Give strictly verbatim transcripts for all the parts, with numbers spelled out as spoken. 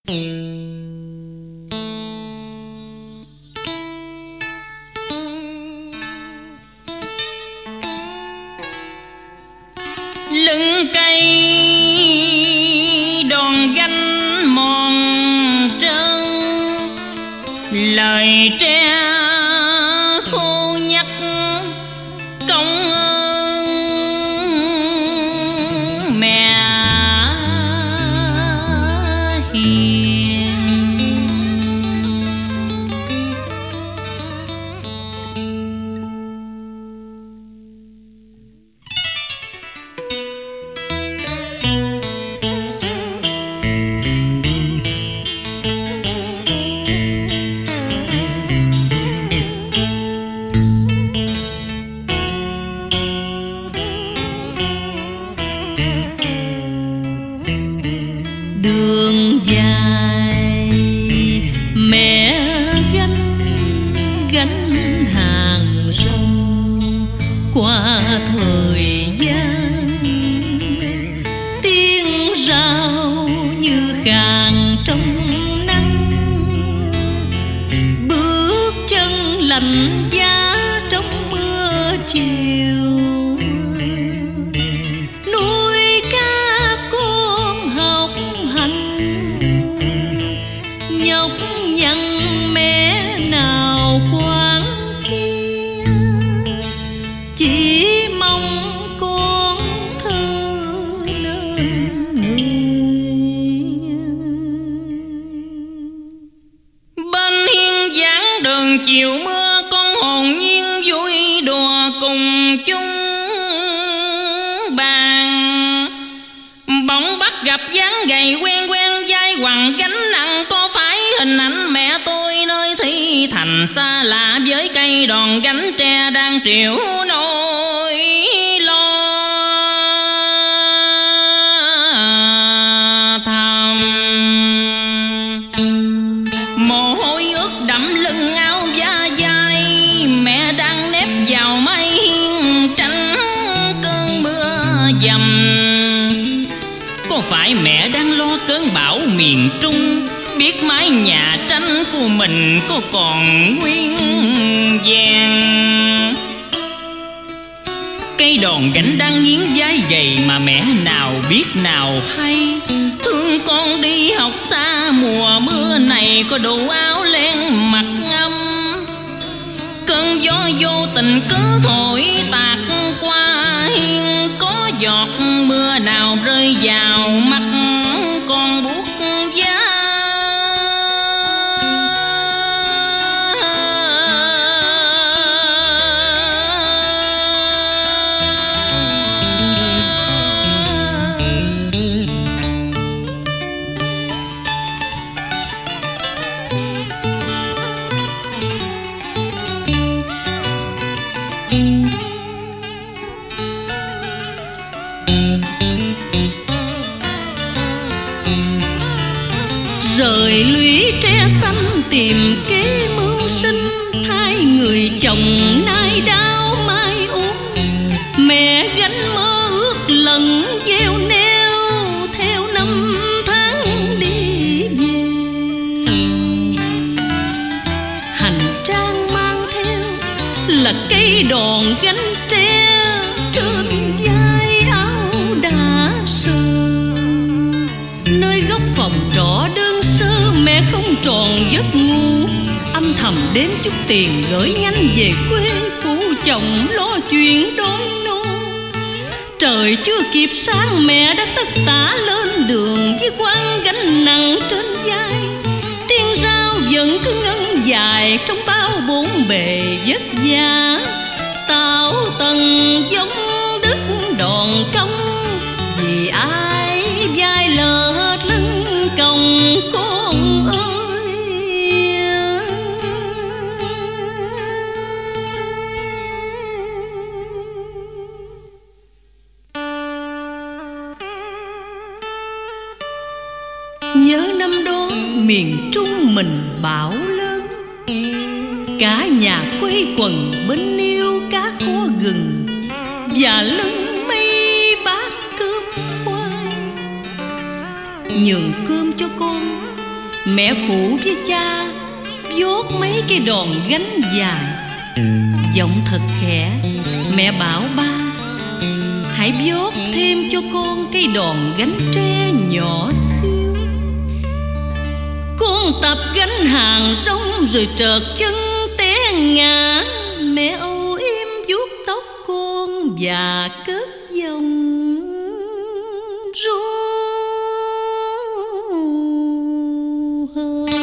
Lưng cây đòn gánh mòn trơn, lời tre khô nhắc công ơn mẹ hiền. Đường dài mẹ gánh gánh hàng rong qua thời gian, tiếng rao như khàn trong nắng, bước chân lạnh giá trong mưa chiều. Chiều mưa con hồn nhiên vui đùa cùng chung bàn, bỗng bắt gặp dáng gầy quen quen vai quằn gánh nặng. Có phải hình ảnh mẹ tôi nơi thi thành xa lạ, với cây đòn gánh tre đang triệu nỗi lo thầm. Mồ hôi ướt đẫm lưng áo mẹ đang nép vào mái hiên tránh cơn mưa dầm. Có phải mẹ đang lo cơn bão miền Trung, biết mái nhà tranh của mình có còn nguyên vẹn? Cây đòn gánh đang nghiến vai gầy mà mẹ nào biết nào hay, thương con đi học xa mùa mưa này có đủ áo len mặc ngâm. Cơn gió vô tình cứ thổi tạt qua hiên, có giọt mưa nào rơi vào mắt con buốt giá. Rời lũy tre xanh tìm kế mưu sinh, thay người chồng nay đau mai uống. Mẹ gánh mơ ước lần gieo neo theo năm tháng đi về. Hành trang mang theo là cây đòn gánh tre, trên vai áo đã sờ. Nơi góc phòng trọ đơn sơ mẹ không tròn giấc ngu, âm thầm đếm chút tiền gửi nhanh về quê phụ chồng lo chuyện đói no. Trời chưa kịp sáng mẹ đã tất tả lên đường với quan gánh nặng trên vai. Tiếng rao vẫn cứ ngân dài trong bao bốn bề vất vả, tạo tầng giống đức đòn công. Vì ai vai lờ hết lưng còng con ơi. Nhớ năm đó miền Trung mình bão lớn, cả nhà quây quần bên niêu cá kho gừng và lưng mây bát cơm khoai. Nhường cơm cho con Mẹ phụ với cha vuốt mấy cái đòn gánh dài. Giọng thật khẽ mẹ bảo ba, hãy vuốt thêm cho con cây đòn gánh tre nhỏ xíu. Con tập gánh hàng rong rồi trợt chân té ngã. Mẹ âu yếm vuốt tóc con và cất giọng ru hơi.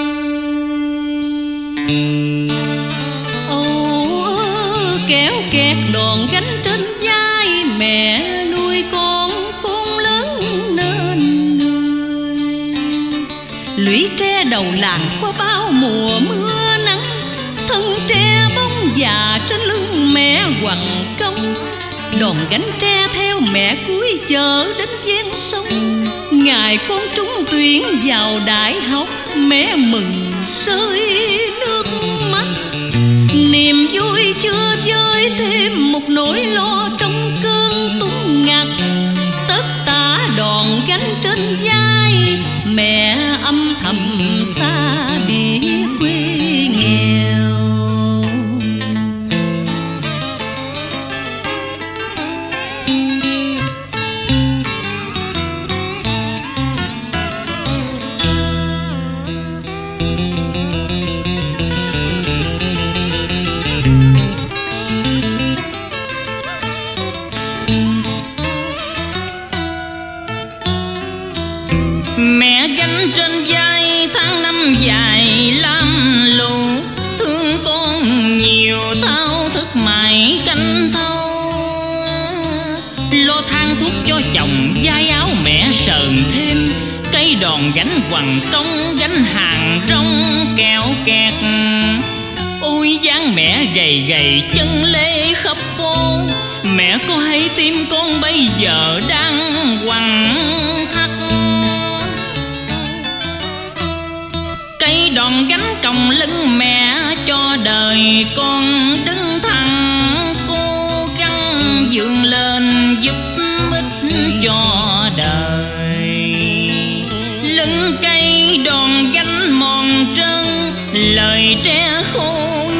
Âu kéo kẹt đòn gánh trên vai, mẹ nuôi con khôn lớn nên người. Lũy tre đầu làng qua bao mùa mưa nắng, thân tre bóng già trên lưng mẹ quằn công. Đòn gánh tre theo mẹ cuối chợ đến ven sông. Ngày con trúng tuyển vào đại học, mẹ mừng rơi nước mắt. Niềm vui chưa vơi thêm một nỗi lo trong cơn túng ngặt. Tất tả đòn gánh trên vai, mẹ âm thầm xa biệt quê nghèo. Mẹ gánh trên vai tháng năm dài lam lù, thương con nhiều thao thức mãi canh thâu. Lo than thuốc cho chồng vai áo mẹ sờn thêm, cây đòn gánh quằn công gánh hàng rong kẹo kẹt. Ôi dáng mẹ gầy gầy chân lê khắp phố, mẹ có hay tim con bây giờ đang quằn thắt. Cây đòn gánh còng lưng mẹ cho đời con đứng thẳng, cố gắng vươn lên giúp ích cho đời. Lưng cây đòn gánh mòn trơn, lời tre khô